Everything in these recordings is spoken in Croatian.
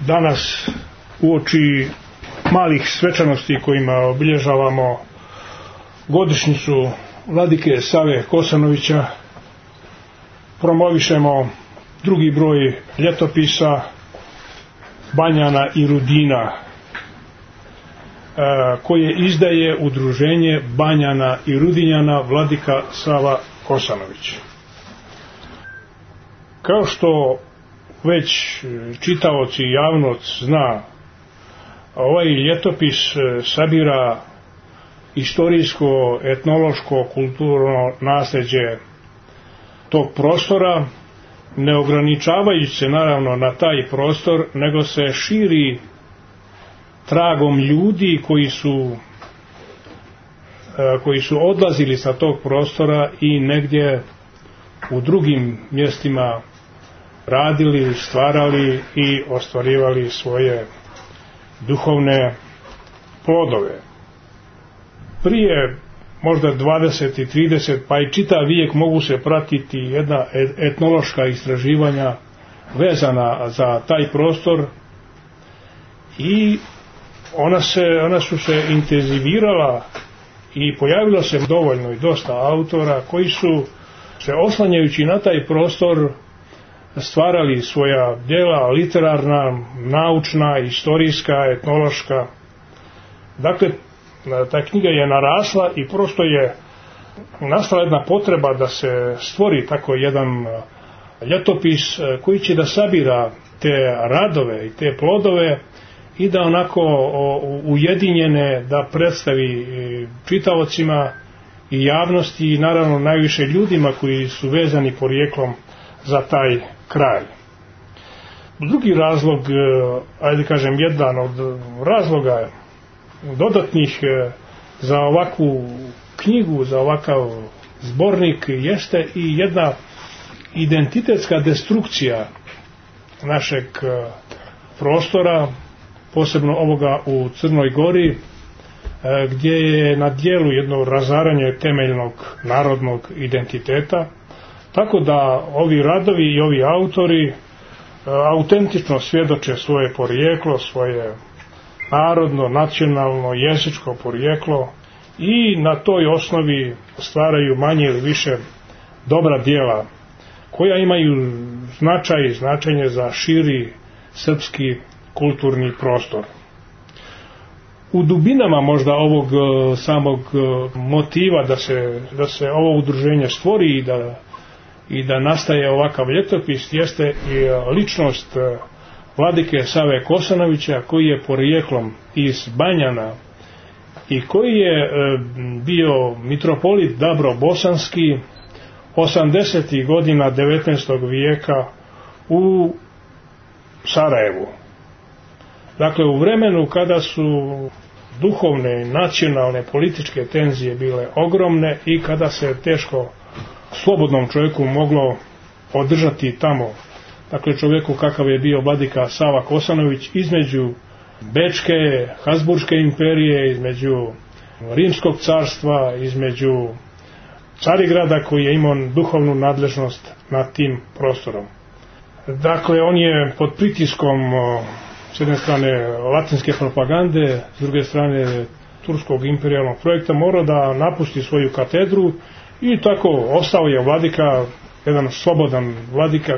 danas uoči malih svečanosti kojima obilježavamo godišnjicu vladike Save Kosanovića promovišemo drugi broj ljetopisa Banjana i Rudina koje izdaje udruženje Banjana i Rudinjana vladika Sava Kosanović. Kao što već čitaoci i javnost zna, ovaj ljetopis sabira istorijsko, etnološko, kulturno nasljeđe tog prostora, ne ograničavajući se naravno na taj prostor, nego se širi tragom ljudi koji su odlazili sa tog prostora i negdje u drugim mjestima radili, stvarali i ostvarivali svoje duhovne plodove. Prije možda 20 i 30 pa i čitav vijek mogu se pratiti jedna etnološka istraživanja vezana za taj prostor i ona su se intenzivirala i pojavilo se dovoljno i dosta autora koji su se oslanjajući na taj prostor stvarali svoja djela literarna, naučna, istorijska, etnološka. Dakle, ta knjiga je narasla i prosto je nastala jedna potreba da se stvori tako jedan ljetopis koji će da sabira te radove i te plodove i da onako ujedinjene da predstavi čitaocima i javnosti i naravno najviše ljudima koji su vezani porijeklom za taj kraj. Drugi razlog, ajde kažem jedan od razloga dodatnih za ovakvu knjigu, za ovakav zbornik jeste i jedna identitetska destrukcija našeg prostora, posebno ovoga u Crnoj Gori, gdje je na djelu jedno razaranje temeljnog narodnog identiteta, tako da ovi radovi i ovi autori autentično svjedoče svoje porijeklo, svoje narodno, nacionalno, jezičko porijeklo i na toj osnovi stvaraju manje ili više dobra djela koja imaju značenje za širi srpski kulturni prostor. U dubinama možda ovog samog motiva da se ovo udruženje stvori i da nastaje ovakav ljetopis jeste i ličnost vladike Save Kosanovića koji je porijeklom iz Banjana i koji je bio mitropolit Dabro-Bosanski 80. godina 19. vijeka u Sarajevu. Dakle, u vremenu kada su duhovne, nacionalne, političke tenzije bile ogromne i kada se teško slobodnom čovjeku moglo održati tamo, dakle čovjeku kakav je bio vladika Sava Kosanović, između Bečke, Habsburške imperije, između Rimskog carstva, između Carigrada koji je imao duhovnu nadležnost nad tim prostorom. Dakle, on je pod pritiskom s jedne strane latinske propagande, s druge strane turskog imperijalnog projekta morao da napusti svoju katedru i tako ostao je vladika, jedan slobodan vladika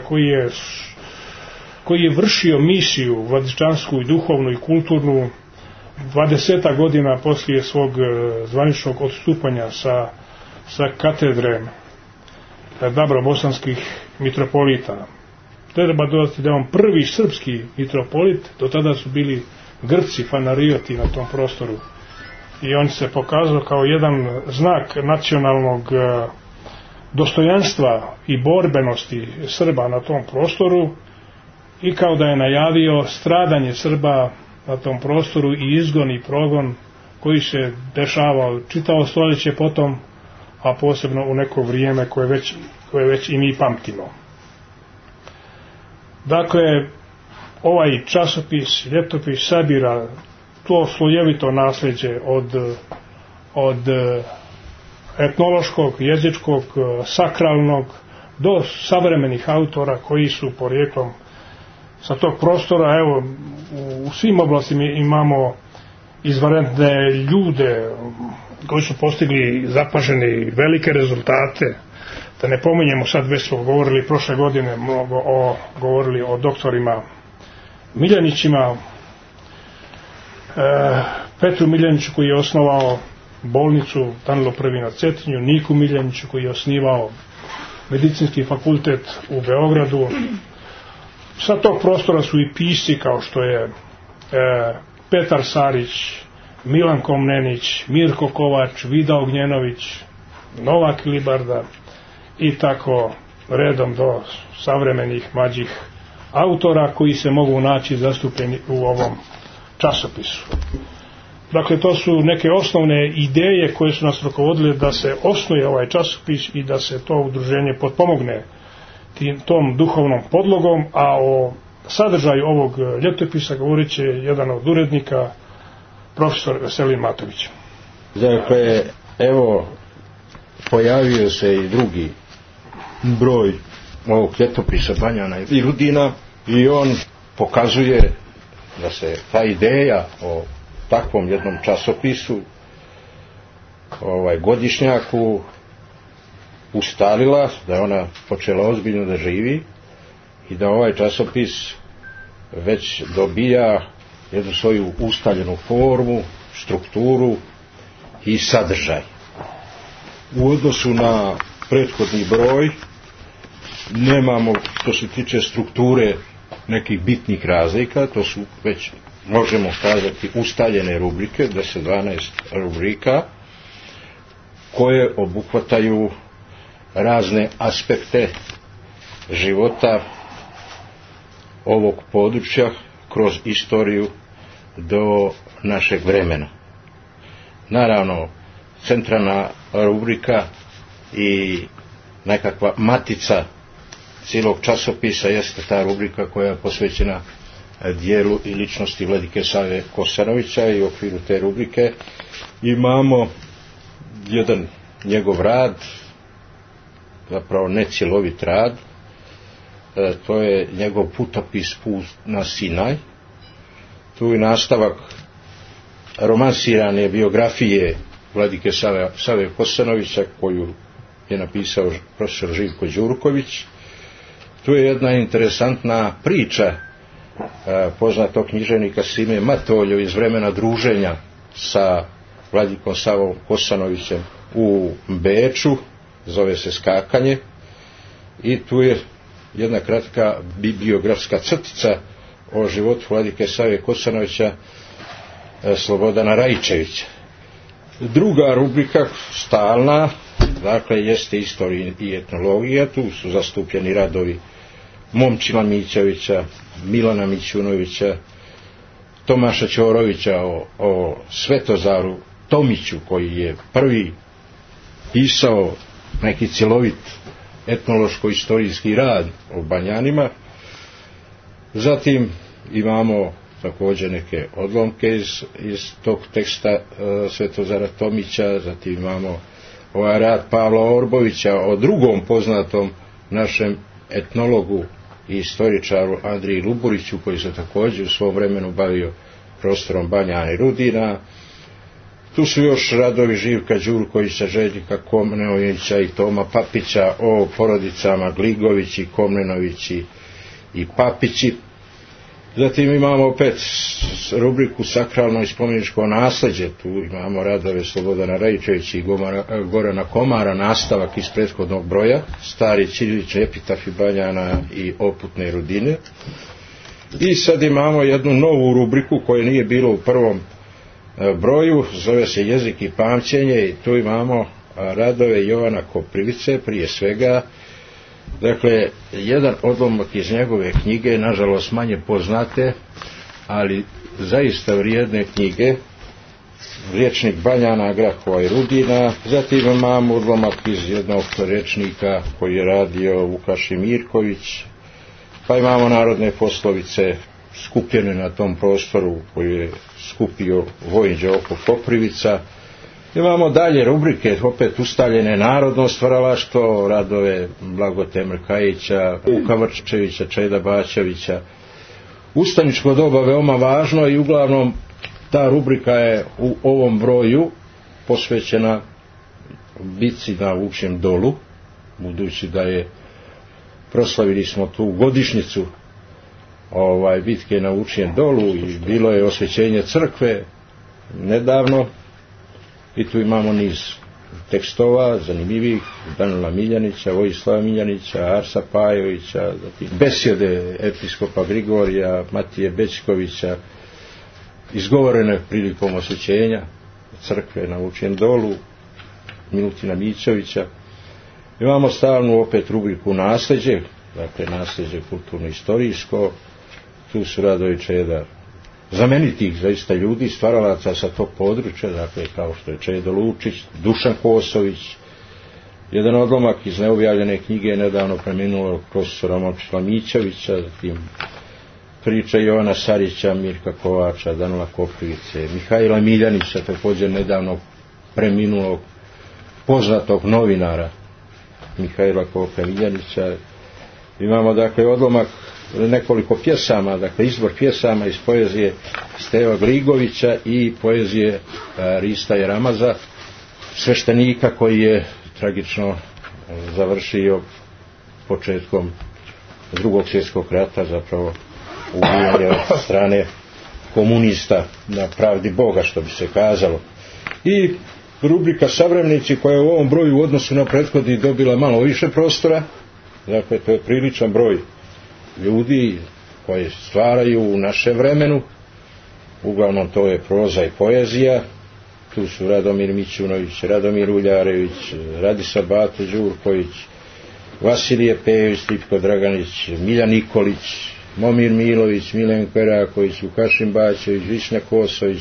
koji je vršio misiju vladičansku i duhovnu i kulturnu 20 godina poslije svog zvaničnog odstupanja sa katedre Dabro-bosanskih mitropolita. Treba dodati da je on prvi srpski mitropolit, do tada su bili Grci, fanarioti na tom prostoru. I on se pokazao kao jedan znak nacionalnog dostojanstva i borbenosti Srba na tom prostoru i kao da je najavio stradanje Srba na tom prostoru i izgon i progon koji se dešavao čitavo stoljeće potom, a posebno u neko vrijeme koje već i mi pamtimo. Dakle, ovaj časopis, ljetopis sabira to slojevito nasljeđe od etnološkog, jezičkog, sakralnog do savremenih autora koji su porijeklom sa tog prostora. Evo, u svim oblastima imamo izvanredne ljude koji su postigli zapažene velike rezultate. Da ne pominjemo, sad već smo govorili prošle godine mnogo govorili o doktorima Miljanićima, Petru Miljaniću koji je osnovao bolnicu Danilo I na Cetinju, Niku Miljaniću koji je osnivao medicinski fakultet u Beogradu. Sa tog prostora su i pisci kao što je Petar Sarić, Milan Komnenić, Mirko Kovač, Vida Ognjenović, Novak Libarda i tako redom do savremenih mlađih autora koji se mogu naći zastupljeni u ovom časopisu. Dakle, to su neke osnovne ideje koje su nas rukovodile da se osnuje ovaj časopis i da se to udruženje potpomogne tom duhovnom podlogom, a o sadržaju ovog ljetopisa govorit će jedan od urednika, profesor Veselin Matović. Dakle, evo, pojavio se i drugi broj ovog ljetopisa Banjana i Rudina i on pokazuje da se ta ideja o takvom jednom časopisu, godišnjaku, ustalila, da je ona počela ozbiljno da živi i da ovaj časopis već dobija jednu svoju ustaljenu formu, strukturu i sadržaj. U odnosu na prethodni broj nemamo, što se tiče strukture, nekih bitnih razlika. To su već, možemo kazati, ustaljene rubrike, 10-12 rubrika koje obuhvataju razne aspekte života ovog područja kroz istoriju do našeg vremena. Naravno, centralna rubrika i nekakva matica cijelog časopisa jeste ta rubrika koja je posvećena dijelu i ličnosti vladike Save Kosanovića, i u okviru te rubrike imamo jedan njegov rad, zapravo necjelovit rad, to je njegov putopis Put na Sinaj. Tu je nastavak romansirane biografije vladike Save Kosanovića koju je napisao profesor Živko Đurković. Tu je jedna interesantna priča poznatog književnika Sime Matolju iz vremena druženja sa vladikom Savom Kosanovićem u Beču, zove se Skakanje, i tu je jedna kratka bibliografska crtica o životu vladike Save Kosanovića Slobodana Raičevića. Druga rubrika, stalna, dakle, jeste istorija i etnologija. Tu su zastupljeni radovi Momčila Mićevića, Milana Mićunovića, Tomaša Ćorovića o Svetozaru Tomiću, koji je prvi pisao neki cjelovit etnološko-istorijski rad o Banjanima. Zatim imamo također neke odlomke iz tog teksta Svetozara Tomića. Zatim imamo ovaj rad Pavla Orbovića o drugom poznatom našem etnologu i istoričaru Andriji Luburiću, koji se također u svom vremenu bavio prostorom Banjana i Rudina. Tu su još radovi Živka Đurkovića, Željka Komnenovića i Toma Papića o porodicama Gligovići, Komnenovići i Papići. Zatim imamo opet rubriku Sakralno i spomeničko nasljeđe. Tu imamo radove Slobodana Raičevića i Gorana Komara, nastavak iz prethodnog broja, stari ćirilični epitafi Banjana i oputne Rudine. I sad imamo jednu novu rubriku koja nije bilo u prvom broju, zove se Jezik i pamćenje, i tu imamo radove Jovana Koprivice, prije svega. Dakle, jedan odlomak iz njegove knjige, nažalost manje poznate, ali zaista vrijedne knjige, Rječnik Banjana, Grahova i Rudina. Zatim imamo odlomak iz jednog rječnika koji je radio Vukašin Mirković, pa imamo narodne poslovice skupljene na tom prostoru koju je skupio Vojin Đoko Koprivica. Imamo dalje rubrike, opet ustaljene narodno stvaralaštvo, radove Blagote Mrkajića, Vuka Vrčevića, Čeda Bačevića, ustaničko doba veoma važno i uglavnom ta rubrika je u ovom broju posvećena bitci na Vučjem dolu, budući da je proslavili smo tu godišnjicu bitke na Vučjem dolu i bilo je osvećenje crkve nedavno i tu imamo niz tekstova zanimljivih Danila Miljanića, Vojislava Miljanića, Arsa Pajovića, besjede episkopa Grigorija, Matije Bećkovića, izgovorene prilikom osvećenja crkve na Vučjem dolu, Milutina Mićovića. Imamo stalnu opet rubriku nasljeđe, dakle nasljeđe kulturno-istorijsko, tu su Radoje Čeda, znamenitih zaista ljudi, stvaralaca sa tog područja, dakle kao što je Čedo Lučić, Dušan Kosović, jedan odlomak iz neobjavljene knjige nedavno preminulog profesora Momčila Mićovića, zatim priča Jovana Sarića, Mirka Kovača, Danila Koprivice, Mihajla Miljanića, također nedavno preminulog poznatog novinara Mihajla Kovača Miljanića. Imamo dakle odlomak nekoliko pjesama, dakle izbor pjesama iz poezije Steva Gligovića i poezije Rista Jeramaza, sveštenika koji je tragično završio početkom Drugog svjetskog rata, zapravo ubijanje od strane komunista na pravdi Boga, što bi se kazalo. I rubrika Savremenici, koja je u ovom broju u odnosu na prethodni dobila malo više prostora, dakle to je priličan broj ljudi koji stvaraju u našem vremenu, uglavnom to je proza i poezija, tu su Radomir Mićunović, Radomir Uljarević, Radisa Bato Đurković, Vasilije Pejović, Stipko Draganić, Miljan Nikolić, Momir Milović, Milenko Eraković, Vukašin Bačević, Višnja Kosović,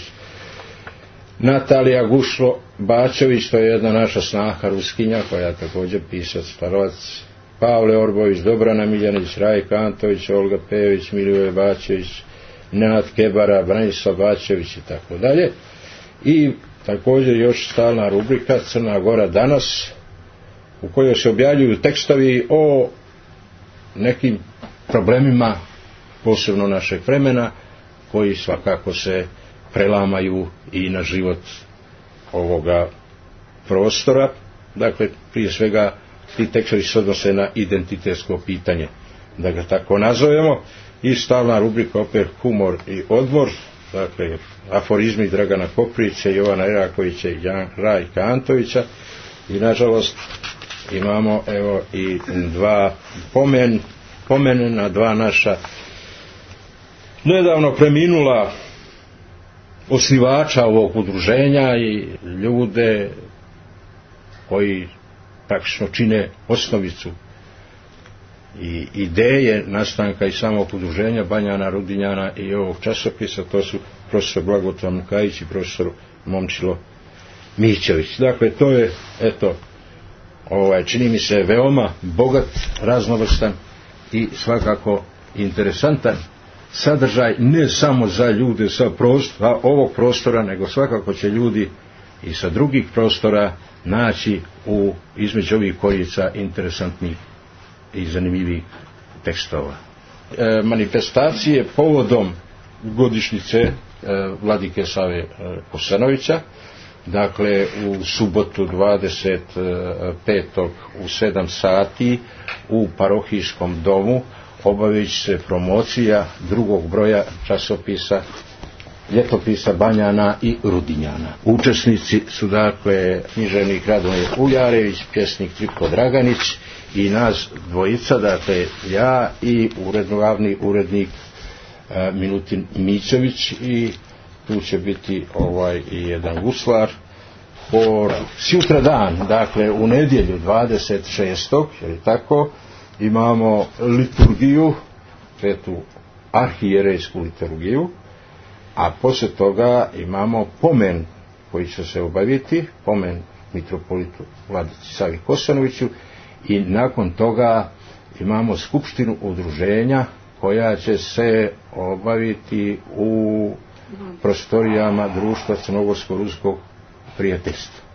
Natalija Gušlo Bačević, to je jedna naša snaha Ruskinja koja je također pisac, stvaralac, Pavle Orbović, Dobrana Miljanić, Rajka Antović, Olga Pejović, Milivoje Bačević, Nenad Kebara, Branislav Bačević i tako dalje. I također još stalna rubrika Crna Gora danas, u kojoj se objavljuju tekstovi o nekim problemima posebno našeg vremena, koji svakako se prelamaju i na život ovoga prostora. Dakle, prije svega ti tekstovi se odnose na identitetsko pitanje, da ga tako nazovemo, i stalna rubrika opet humor i odmor, dakle aforizmi Dragana Koprivice, Jovana Erakovića i Rajka Antovića. I nažalost imamo evo i dva pomene na dva naša nedavno preminula osnivača ovog udruženja i ljude koji praktično čine osnovicu i ideje nastanka i samog udruženja Banjana, Rudinjana i ovog časopisa. To su profesor Blagoslav Mukajić i profesor Momčilo Mićović. Dakle, to je, eto, čini mi se veoma bogat, raznovrstan i svakako interesantan sadržaj, ne samo za ljude sa ovog prostora, nego svakako će ljudi i sa drugih prostora naći između ovih korica interesantnih i zanimljivih tekstova. Manifestacije povodom godišnjice vladike Save Kosanovića, dakle u subotu 25. u 7 sati u parohijskom domu obavit će se promocija drugog broja časopisa, ljetopisa Banjana i Rudinjana. Učesnici su dakle književnik Radomir Uljarević, pjesnik Stipko Draganić i nas dvojica, dakle ja i glavni urednik Milutin Mićović, i tu će biti i jedan guslar. Sutra dan, dakle u nedjelju 26. je tako, imamo liturgiju, petu arhijerejsku liturgiju, a poslije toga imamo pomen koji će se obaviti, pomen mitropolitu vladici Savi Kosanoviću, i nakon toga imamo skupštinu udruženja koja će se obaviti u prostorijama Društva crnogorsko-ruskog prijateljstva.